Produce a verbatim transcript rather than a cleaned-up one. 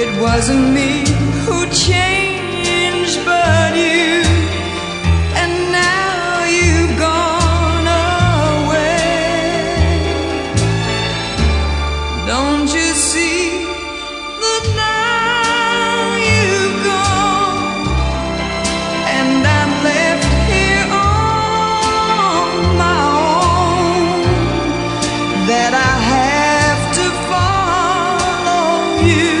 It wasn't me who changed, but you. And now you've gone away. Don't you see that now you've gone, and I'm left here on my own, that I have to follow you.